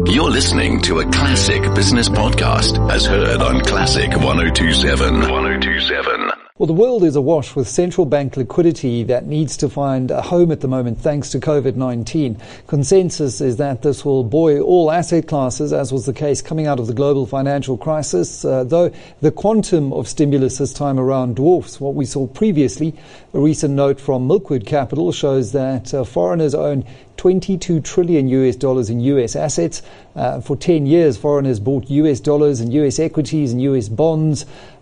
You're listening to a Classic Business Podcast as heard on Classic 102.7. 102.7. Well, the world is awash with central bank liquidity that needs to find a home at the moment thanks to COVID-19. Consensus is that this will buoy all asset classes, as was the case coming out of the global financial crisis, though the quantum of stimulus this time around dwarfs what we saw previously. A recent note from Milkwood Capital shows that foreigners own $22 trillion in US assets. For 10 years, foreigners bought US dollars and US equities and US bonds.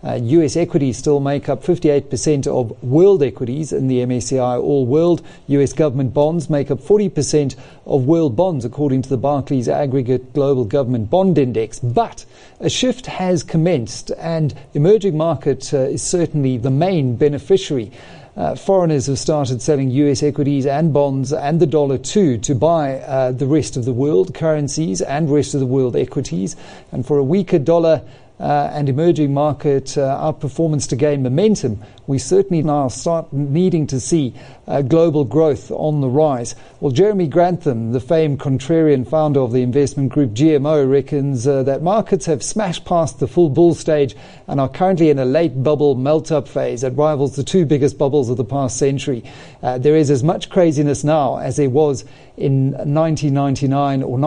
US equities still make up 58% of world equities in the MSCI All World. US government bonds make up 40% of world bonds, according to the Barclays Aggregate Global Government Bond Index. But a shift has commenced, and emerging market is certainly the main beneficiary. Foreigners have started selling US equities and bonds and the dollar too to buy the rest of the world currencies and rest of the world equities. And for a weaker dollar and emerging market outperformance to gain momentum, we certainly now start needing to see global growth on the rise. Well, Jeremy Grantham, the famed contrarian founder of the investment group GMO, reckons that markets have smashed past the full bull stage and are currently in a late bubble melt-up phase that rivals the two biggest bubbles of the past century. There is as much craziness now as there was in 1999 or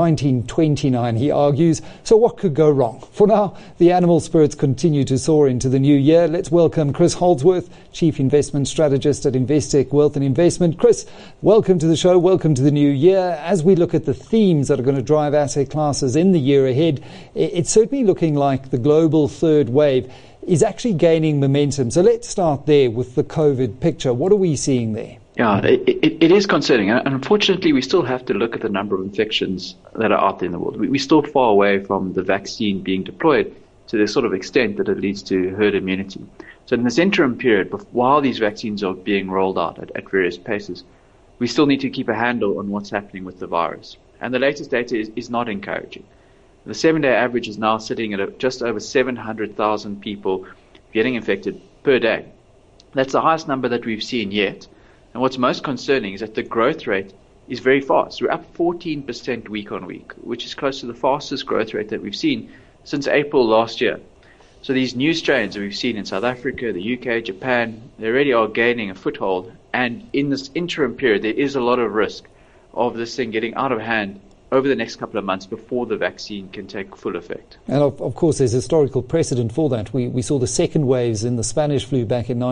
1929, he argues. So what could go wrong? For now, the animal spirits continue to soar into the new year. Let's welcome Chris Holdsworth, Chief Investment Strategist at Investec Wealth and Investment. Chris, welcome to the show. Welcome to the new year. As we look at the themes that are going to drive asset classes in the year ahead, it's certainly looking like the global third wave is actually gaining momentum. So let's start there with the COVID picture. What are we seeing there? Yeah, it is concerning. And unfortunately, we still have to look at the number of infections that are out there in the world. We're still far away from the vaccine being deployed to the sort of extent that it leads to herd immunity. So in this interim period, while these vaccines are being rolled out at various paces, we still need to keep a handle on what's happening with the virus. And the latest data is not encouraging. The 7-day average is now sitting at just over 700,000 people getting infected per day. That's the highest number that we've seen yet. And what's most concerning is that the growth rate is very fast. We're up 14% week on week, which is close to the fastest growth rate that we've seen since April last year. So these new strains that we've seen in South Africa, the UK, Japan, they already are gaining a foothold. And in this interim period, there is a lot of risk of this thing getting out of hand over the next couple of months before the vaccine can take full effect. And of course, there's historical precedent for that. We saw the second waves in the Spanish flu back in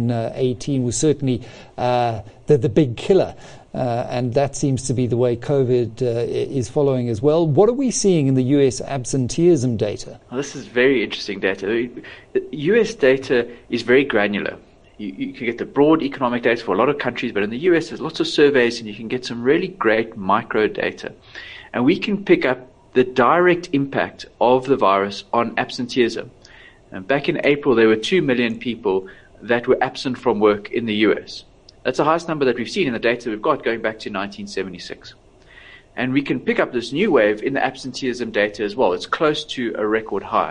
1918 was certainly the big killer. And that seems to be the way COVID is following as well. What are we seeing in the US absenteeism data? Well, this is very interesting data. US data is very granular. You can get the broad economic data for a lot of countries, but in the US there's lots of surveys and you can get some really great micro data. And we can pick up the direct impact of the virus on absenteeism. And back in April there were 2 million people that were absent from work in the US. That's the highest number that we've seen in the data we've got going back to 1976. And we can pick up this new wave in the absenteeism data as well. It's close to a record high.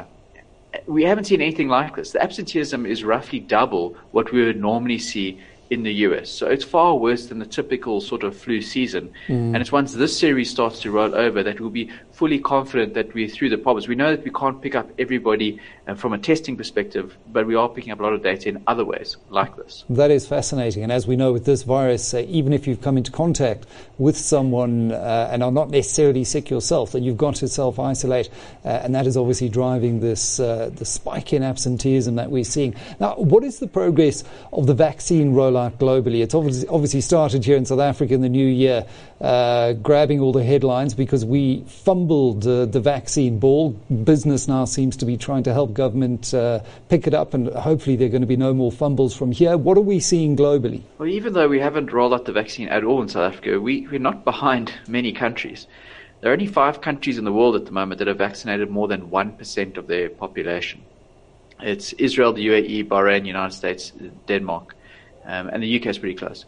We haven't seen anything like this. The absenteeism is roughly double what we would normally see in the US. So it's far worse than the typical sort of flu season. And it's once this series starts to roll over that we'll be fully confident that we're through the problems. We know that we can't pick up everybody from a testing perspective, but we are picking up a lot of data in other ways like this. That is fascinating. And as we know with this virus, even if you've come into contact with someone and are not necessarily sick yourself, then you've got to self-isolate. And that is obviously driving this the spike in absenteeism that we're seeing. Now, what is the progress of the vaccine rollout globally? It's obviously started here in South Africa in the new year, grabbing all the headlines because we fumbled the vaccine ball. Business now seems to be trying to help government pick it up, and hopefully there are going to be no more fumbles from here. What are we seeing globally? Well, even though we haven't rolled out the vaccine at all in South Africa, we're not behind many countries. There are only 5 countries in the world at the moment that have vaccinated more than 1% of their population. It's Israel, the UAE, Bahrain, United States, Denmark. And the UK is pretty close.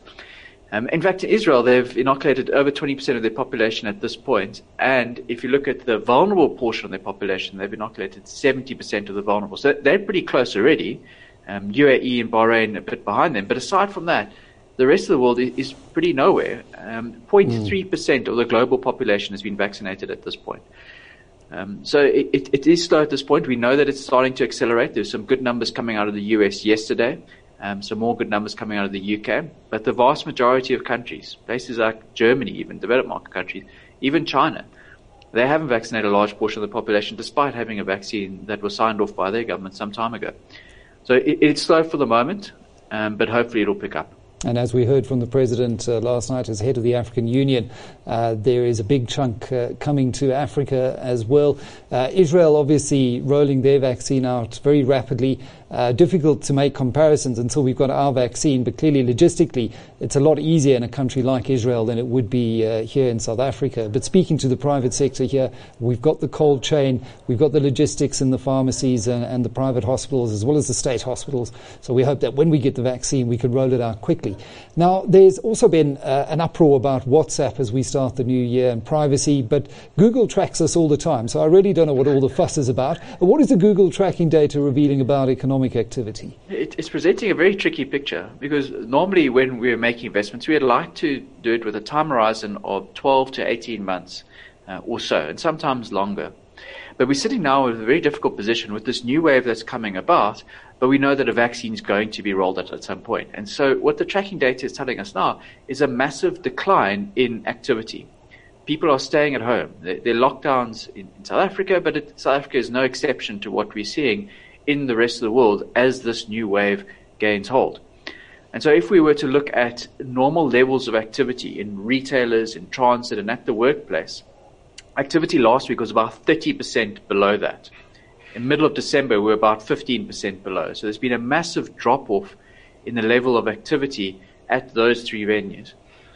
In fact, in Israel, they've inoculated over 20% of their population at this point. And if you look at the vulnerable portion of their population, they've inoculated 70% of the vulnerable. So they're pretty close already. UAE and Bahrain a bit behind them. But aside from that, the rest of the world is pretty nowhere. 0.3% of the global population has been vaccinated at this point. So it is slow at this point. We know that it's starting to accelerate. There's some good numbers coming out of the US yesterday, some more good numbers coming out of the UK. But the vast majority of countries, places like Germany, even developed market countries, even China, they haven't vaccinated a large portion of the population despite having a vaccine that was signed off by their government some time ago. So it's slow for the moment, but hopefully it'll pick up. And as we heard from the President last night as head of the African Union, there is a big chunk coming to Africa as well. Israel obviously rolling their vaccine out very rapidly. Difficult to make comparisons until we've got our vaccine, but clearly logistically it's a lot easier in a country like Israel than it would be here in South Africa. But speaking to the private sector here, we've got the cold chain, we've got the logistics in the pharmacies and the private hospitals as well as the state hospitals. So we hope that when we get the vaccine we can roll it out quickly. Now, there's also been an uproar about WhatsApp as we start the new year and privacy, but Google tracks us all the time, so I really don't know what all the fuss is about. What is the Google tracking data revealing about economic activity? It's presenting a very tricky picture because normally when we're making investments, we'd like to do it with a time horizon of 12 to 18 months or so, and sometimes longer. But we're sitting now in a very difficult position with this new wave that's coming about, but we know that a vaccine is going to be rolled out at some point. And so what the tracking data is telling us now is a massive decline in activity. People are staying at home. There are lockdowns in South Africa, but South Africa is no exception to what we're seeing in the rest of the world as this new wave gains hold. And so if we were to look at normal levels of activity in retailers, in transit, and at the workplace, activity last week was about 30% below that. In the middle of December, we were about 15% below. So there's been a massive drop-off in the level of activity at those three venues.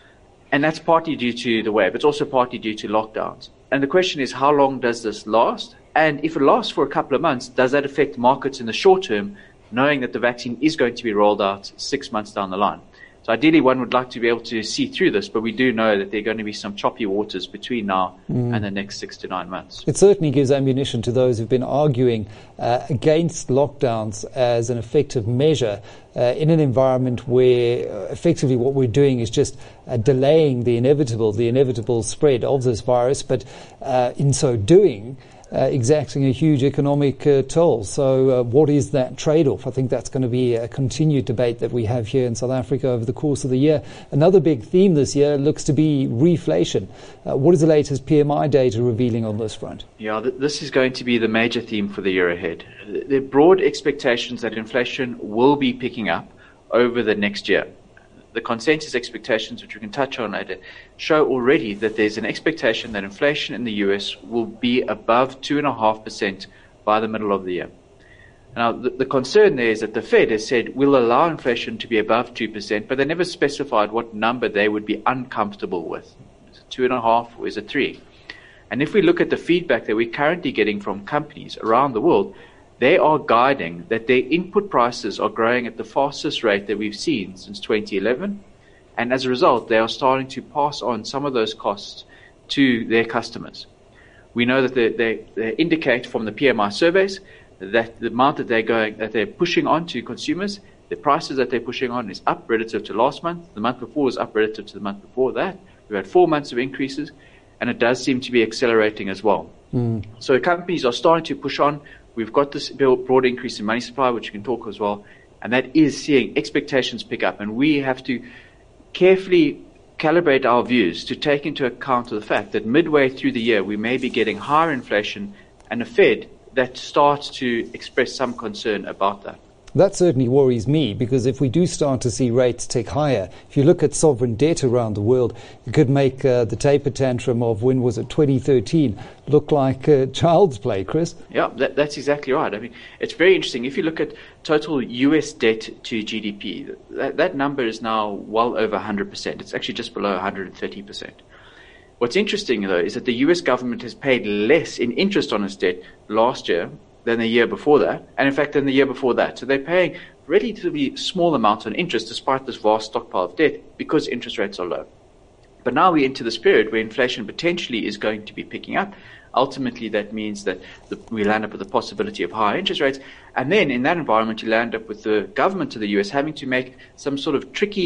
And that's partly due to the wave. It's also partly due to lockdowns. And the question is, how long does this last? And if it lasts for a couple of months, does that affect markets in the short term, knowing that the vaccine is going to be rolled out 6 months down the line? So ideally, one would like to be able to see through this, but we do know that there are going to be some choppy waters between now and the next 6 to 9 months. It certainly gives ammunition to those who've been arguing against lockdowns as an effective measure in an environment where effectively what we're doing is just delaying the inevitable spread of this virus, but in so doing, exacting a huge economic toll. So what is that trade-off? I think that's going to be a continued debate that we have here in South Africa over the course of the year. Another big theme this year looks to be reflation. What is the latest PMI data revealing on this front? Yeah, this is going to be the major theme for the year ahead. There are broad expectations that inflation will be picking up over the next year. The consensus expectations, which we can touch on later, show already that there's an expectation that inflation in the US will be above 2.5% by the middle of the year. Now, the concern there is that the Fed has said we'll allow inflation to be above 2%, but they never specified what number they would be uncomfortable with. Is it 2.5 or is it 3? And if we look at the feedback that we're currently getting from companies around the world, they are guiding that their input prices are growing at the fastest rate that we've seen since 2011. And as a result, they are starting to pass on some of those costs to their customers. We know that they indicate from the PMI surveys that the amount that they're pushing on to consumers, the prices that they're pushing on is up relative to last month. The month before was up relative to the month before that. We've had 4 months of increases, and it does seem to be accelerating as well. So companies are starting to push on. We've got this broad increase in money supply, which we can talk as well, and that is seeing expectations pick up. And we have to carefully calibrate our views to take into account the fact that midway through the year, we may be getting higher inflation and a Fed that starts to express some concern about that. That certainly worries me, because if we do start to see rates tick higher, if you look at sovereign debt around the world, it could make the taper tantrum of, when was it, 2013, look like child's play, Chris. Yeah, that's exactly right. I mean, it's very interesting. If you look at total US debt to GDP, that number is now well over 100%. It's actually just below 130%. What's interesting, though, is that the US government has paid less in interest on its debt last year than the year before that, and in fact than the year before that. So they're paying relatively small amounts on interest despite this vast stockpile of debt because interest rates are low. But now we're into this period where inflation potentially is going to be picking up. Ultimately, that means that we land up with the possibility of higher interest rates. And then in that environment, you land up with the government of the US having to make some sort of tricky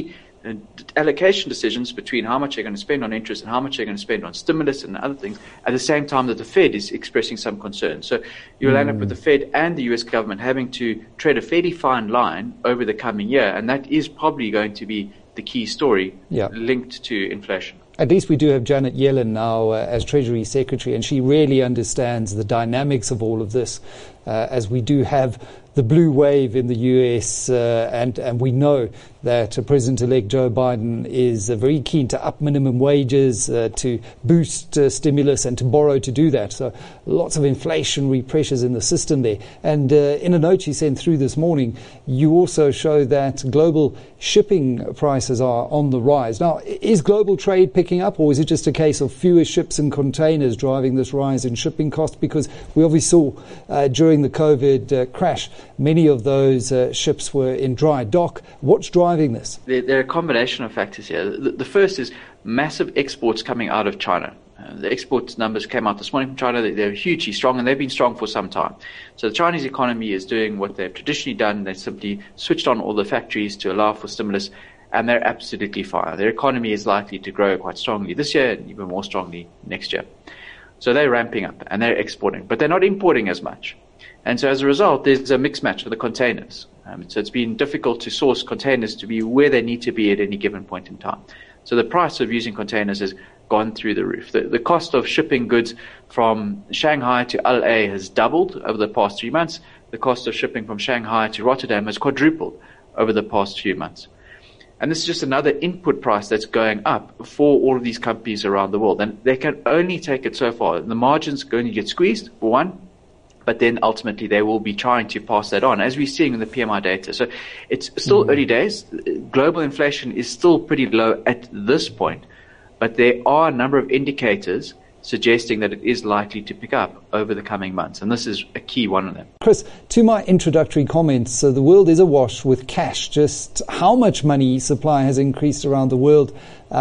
allocation decisions between how much they're going to spend on interest and how much they're going to spend on stimulus and other things at the same time that the Fed is expressing some concern. So you'll end up with the Fed and the US government having to tread a fairly fine line over the coming year, and that is probably going to be the key story linked to inflation. At least we do have Janet Yellen now as Treasury Secretary, and she really understands the dynamics of all of this, as we do have the blue wave in the US, and we know that President-elect Joe Biden is very keen to up minimum wages, to boost stimulus and to borrow to do that. So lots of inflationary pressures in the system there. And in a note you sent through this morning, you also show that global shipping prices are on the rise. Now, is global trade picking up, or is it just a case of fewer ships and containers driving this rise in shipping costs? Because we obviously saw during the COVID crash, many of those ships were in dry dock. What's driving this? There are a combination of factors here. The first is massive exports coming out of China. The export numbers came out this morning from China. They're hugely strong, and they've been strong for some time. So the Chinese economy is doing what they've traditionally done. They simply switched on all the factories to allow for stimulus, and they're absolutely fine. Their economy is likely to grow quite strongly this year and even more strongly next year. So they're ramping up, and they're exporting, but they're not importing as much. And so as a result, there's a mixed match for the containers. So it's been difficult to source containers to be where they need to be at any given point in time. So the price of using containers has gone through the roof. The cost of shipping goods from Shanghai to LA has doubled over the past 3 months. The cost of shipping from Shanghai to Rotterdam has quadrupled over the past few months. And this is just another input price that's going up for all of these companies around the world. And they can only take it so far. The margins are going to get squeezed, for one, but then ultimately they will be trying to pass that on, as we're seeing in the PMI data. So it's still early days. Global inflation is still pretty low at this point, but there are a number of indicators suggesting that it is likely to pick up over the coming months, and this is a key one of them. Chris, to my introductory comments, the world is awash with cash. Just how much money supply has increased around the world,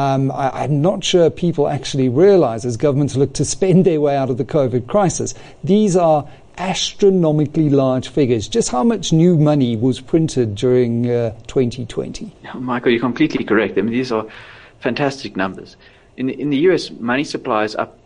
I'm not sure people actually realize as governments look to spend their way out of the COVID crisis. These are astronomically large figures. Just how much new money was printed during 2020? Michael, you're completely correct. I mean, these are fantastic numbers. In the US, money supply is up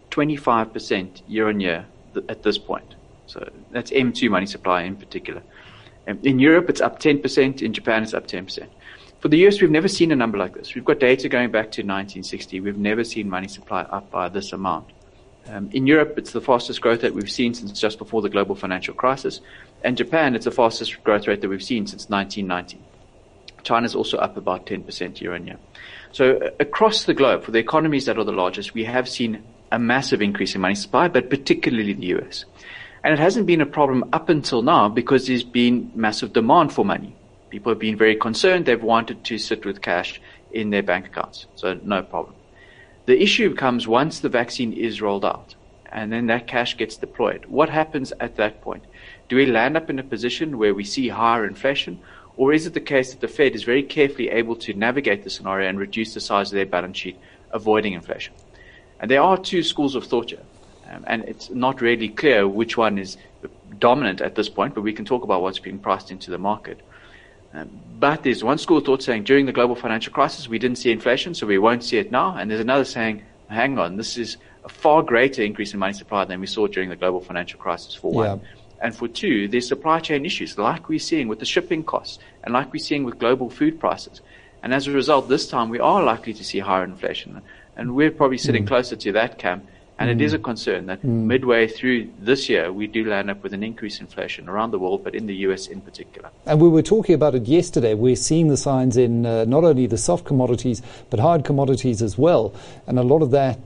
25% year on year at this point. So that's M2 money supply in particular. In Europe, it's up 10%. In Japan, it's up 10%. For the US, we've never seen a number like this. We've got data going back to 1960. We've never seen money supply up by this amount. In Europe, it's the fastest growth rate we've seen since just before the global financial crisis. And Japan, it's the fastest growth rate that we've seen since 1990. China's also up about 10% year on year. So across the globe, for the economies that are the largest, we have seen a massive increase in money supply, but particularly the US. And it hasn't been a problem up until now because there's been massive demand for money. People have been very concerned. They've wanted to sit with cash in their bank accounts. So no problem. The issue comes once the vaccine is rolled out and then that cash gets deployed. What happens at that point? Do we land up in a position where we see higher inflation, or is it the case that the Fed is very carefully able to navigate the scenario and reduce the size of their balance sheet, avoiding inflation? And there are two schools of thought here, and it's not really clear which one is dominant at this point, but we can talk about what's being priced into the market. But there's one school of thought saying during the global financial crisis we didn't see inflation, so we won't see it now. And there's another saying, hang on, this is a far greater increase in money supply than we saw during the global financial crisis, for one. And for two, there's supply chain issues like we're seeing with the shipping costs and like we're seeing with global food prices. And as a result, this time we are likely to see higher inflation. And we're probably sitting closer to that camp. And it is a concern that midway through this year, we do land up with an increase in inflation around the world, but in the US in particular. And we were talking about it yesterday. We're seeing the signs in not only the soft commodities, but hard commodities as well. And a lot of that,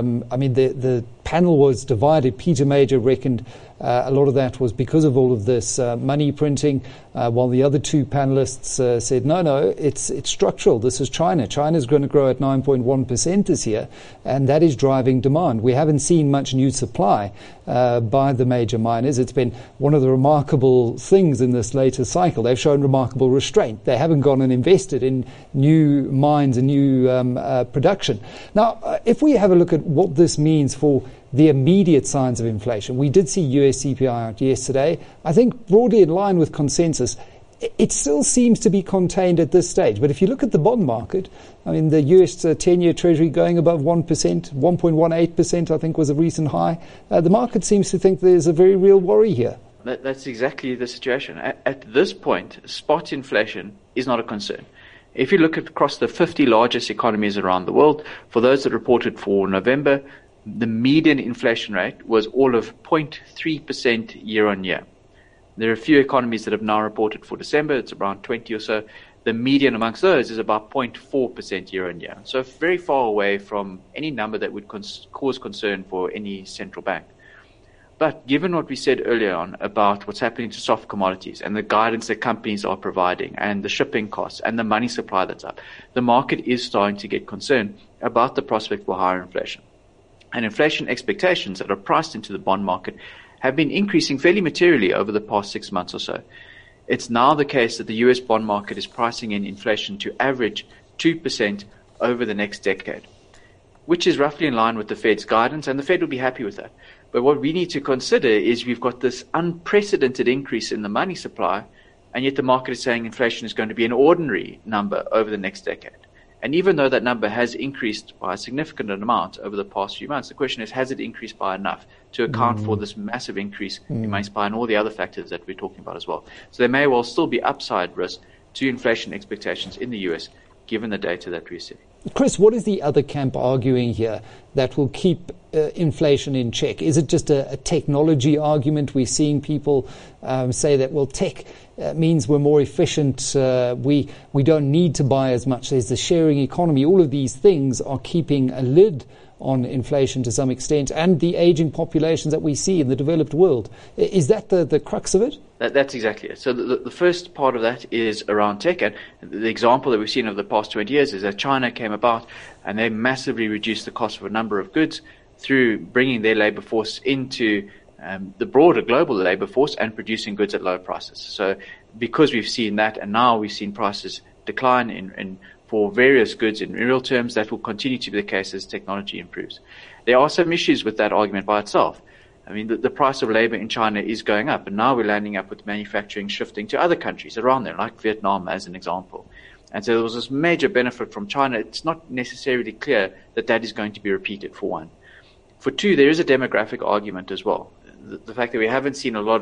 the panel was divided. Peter Major reckoned a lot of that was because of all of this money printing, while the other two panelists said, no, it's structural. This is China. China's going to grow at 9.1% this year, and that is driving demand. We haven't seen much new supply by the major miners. It's been one of the remarkable things in this latest cycle. They've shown remarkable restraint. They haven't gone and invested in new mines and new production. Now, if we have a look at what this means for the immediate signs of inflation, we did see US CPI out yesterday. I think broadly in line with consensus. it still seems to be contained at this stage. But if you look at the bond market, I mean, the US 10-year Treasury going above 1%, 1.18%, I think was a recent high. The market seems to think there's a very real worry here. That's exactly the situation. At this point, spot inflation is not a concern. If you look across the 50 largest economies around the world, for those that reported for November, the median inflation rate was all of 0.3% year on year. There are a few economies that have now reported for December. It's around 20 or so. The median amongst those is about 0.4% year on year. So very far away from any number that would cause concern for any central bank. But given what we said earlier on about what's happening to soft commodities and the guidance that companies are providing and the shipping costs and the money supply that's up, the market is starting to get concerned about the prospect for higher inflation. And inflation expectations that are priced into the bond market have been increasing fairly materially over the past 6 months or so. It's now the case that the US bond market is pricing in inflation to average 2% over the next decade, which is roughly in line with the Fed's guidance, and the Fed will be happy with that. But what we need to consider is we've got this unprecedented increase in the money supply, and yet the market is saying inflation is going to be an ordinary number over the next decade. And even though that number has increased by a significant amount over the past few months, the question is, has it increased by enough to account for this massive increase in money supply and all the other factors that we're talking about as well? So there may well still be upside risk to inflation expectations in the US, given the data that we're seeing. Chris, what is the other camp arguing here that will keep inflation in check? Is it just a technology argument? We're seeing people say that, well, tech means we're more efficient. We don't need to buy as much. There's the sharing economy. All of these things are keeping a lid on inflation to some extent, and the aging populations that we see in the developed world. Is that the crux of it? That's exactly it. So the first part of that is around tech. And the example that we've seen over the past 20 years is that China came about and they massively reduced the cost of a number of goods through bringing their labor force into the broader global labor force and producing goods at low prices. So because we've seen that, and now we've seen prices decline in for various goods in real terms, that will continue to be the case as technology improves. There are some issues with that argument by itself. I mean, the price of labor in China is going up, and now we're landing up with manufacturing shifting to other countries around there, like Vietnam as an example. And so there was this major benefit from China. It's not necessarily clear that that is going to be repeated, for one. For two, there is a demographic argument as well. The fact that we haven't seen a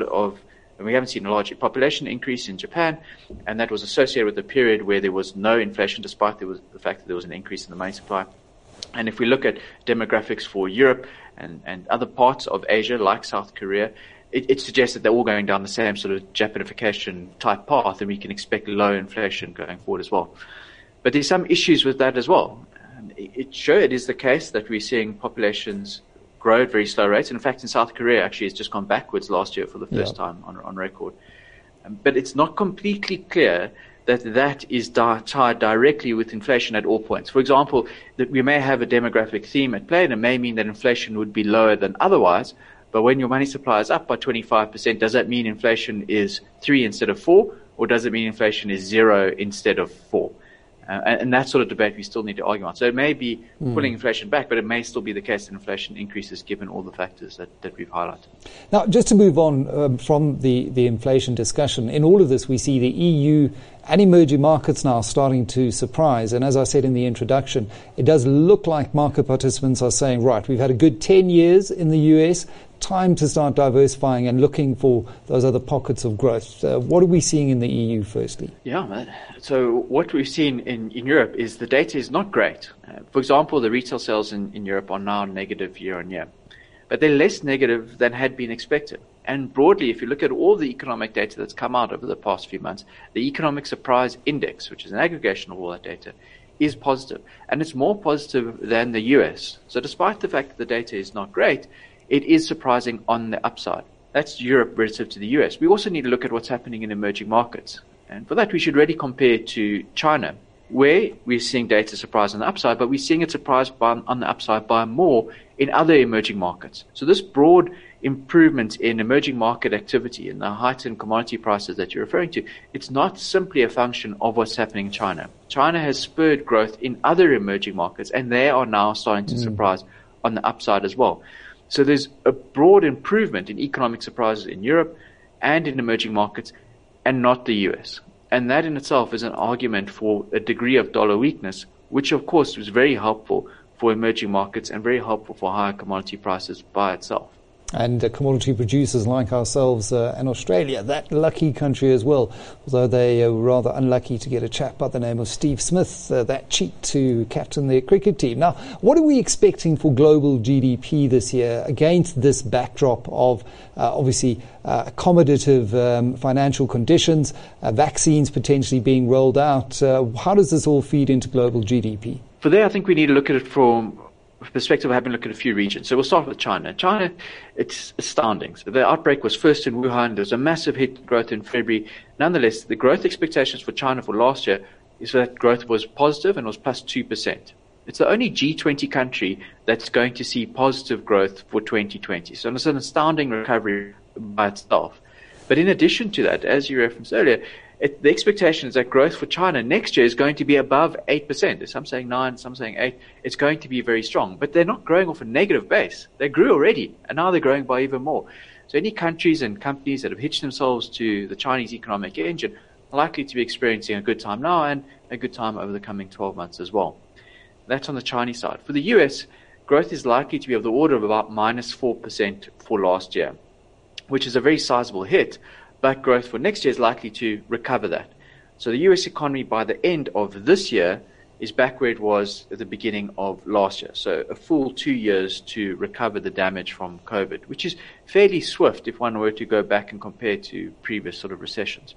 large population increase in Japan, and that was associated with a period where there was no inflation, despite the fact that there was an increase in the money supply. And if we look at demographics for Europe and other parts of Asia, like South Korea, it suggests that they're all going down the same sort of Japanification type path, and we can expect low inflation going forward as well. But there's some issues with that as well. It is the case that we're seeing populations grow at very slow rates. And in fact, in South Korea, actually, it's just gone backwards last year for the first time on record. But it's not completely clear that is tied directly with inflation at all points. For example, that we may have a demographic theme at play, and it may mean that inflation would be lower than otherwise. But when your money supply is up by 25%, does that mean inflation is 3 instead of 4? Or does it mean inflation is 0 instead of 4? And that sort of debate we still need to argue on. So it may be pulling inflation back, but it may still be the case that inflation increases given all the factors that we've highlighted. Now, just to move on from the inflation discussion, in all of this we see the EU and emerging markets now starting to surprise. And as I said in the introduction, it does look like market participants are saying, right, we've had a good 10 years in the US, time to start diversifying and looking for those other pockets of growth. What are we seeing in the EU, firstly? Yeah, so what we've seen in Europe is the data is not great. For example, the retail sales in Europe are now negative year on year, but they're less negative than had been expected. And broadly, if you look at all the economic data that's come out over the past few months, the Economic Surprise Index, which is an aggregation of all that data, is positive. And it's more positive than the US. So despite the fact that the data is not great, it is surprising on the upside. That's Europe relative to the US. We also need to look at what's happening in emerging markets. And for that, we should really compare to China, where we're seeing data surprise on the upside, but we're seeing it surprise on the upside by more in other emerging markets. So this broad improvement in emerging market activity and the heightened commodity prices that you're referring to, it's not simply a function of what's happening in China. China has spurred growth in other emerging markets, and they are now starting to surprise on the upside as well. So there's a broad improvement in economic surprises in Europe and in emerging markets, and not the US. And that in itself is an argument for a degree of dollar weakness, which of course was very helpful for emerging markets and very helpful for higher commodity prices by itself. And commodity producers like ourselves and Australia, that lucky country as well, although they were rather unlucky to get a chap by the name of Steve Smith, that cheat to captain their cricket team. Now, what are we expecting for global GDP this year against this backdrop of obviously accommodative financial conditions, vaccines potentially being rolled out? How does this all feed into global GDP? For there, I think we need to look at it from perspective of having a look at a few regions. So we'll start with China. China, it's astounding. So the outbreak was first in Wuhan. There was a massive hit growth in February. Nonetheless, the growth expectations for China for last year is that growth was positive and was plus 2%. It's the only G20 country that's going to see positive growth for 2020. So it's an astounding recovery by itself. But in addition to that, as you referenced earlier, the expectation is that growth for China next year is going to be above 8%. Some saying 9, some saying 8. It's going to be very strong. But they're not growing off a negative base. They grew already, and now they're growing by even more. So any countries and companies that have hitched themselves to the Chinese economic engine are likely to be experiencing a good time now and a good time over the coming 12 months as well. That's on the Chinese side. For the US, growth is likely to be of the order of about minus 4% for last year, which is a very sizable hit. But growth for next year is likely to recover that. So the US economy by the end of this year is back where it was at the beginning of last year. So a full 2 years to recover the damage from COVID, which is fairly swift if one were to go back and compare to previous sort of recessions.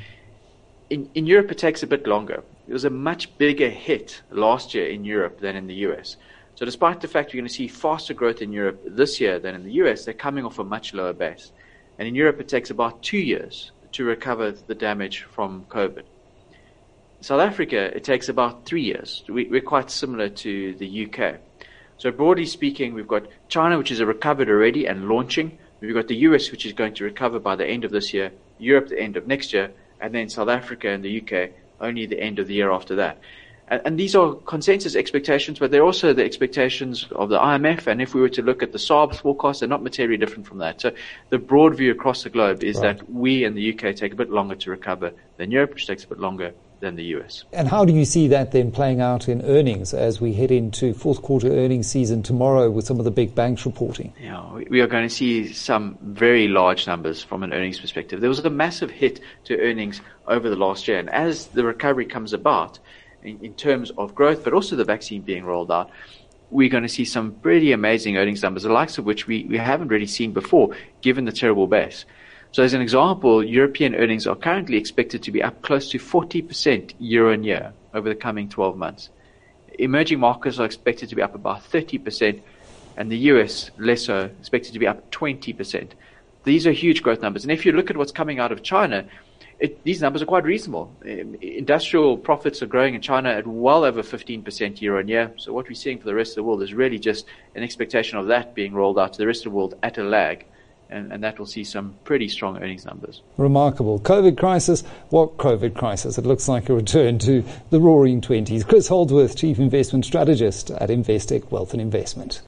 In Europe, it takes a bit longer. It was a much bigger hit last year in Europe than in the US. So despite the fact you're going to see faster growth in Europe this year than in the US, they're coming off a much lower base. And in Europe, it takes about 2 years to recover the damage from COVID. South Africa, it takes about 3 years. We're quite similar to the UK. So broadly speaking, we've got China, which is recovered already and launching. We've got the US, which is going to recover by the end of this year, Europe the end of next year, and then South Africa and the UK only the end of the year after that. And these are consensus expectations, but they're also the expectations of the IMF. And if we were to look at the SARB forecasts, they're not materially different from that. So the broad view across the globe is that we in the UK take a bit longer to recover than Europe, which takes a bit longer than the US. And how do you see that then playing out in earnings as we head into fourth quarter earnings season tomorrow with some of the big banks reporting? Yeah, we are going to see some very large numbers from an earnings perspective. There was a massive hit to earnings over the last year. And as the recovery comes about, in terms of growth, but also the vaccine being rolled out, we're going to see some pretty amazing earnings numbers, the likes of which we haven't really seen before, given the terrible base. So as an example, European earnings are currently expected to be up close to 40% year on year over the coming 12 months. Emerging markets are expected to be up about 30%, and the US, less so, expected to be up 20%. These are huge growth numbers. And if you look at what's coming out of China, these numbers are quite reasonable. Industrial profits are growing in China at well over 15% year on year. So what we're seeing for the rest of the world is really just an expectation of that being rolled out to the rest of the world at a lag. And that will see some pretty strong earnings numbers. Remarkable. COVID crisis? What COVID crisis? It looks like a return to the roaring 20s. Chris Holdsworth, Chief Investment Strategist at Investec Wealth and Investment.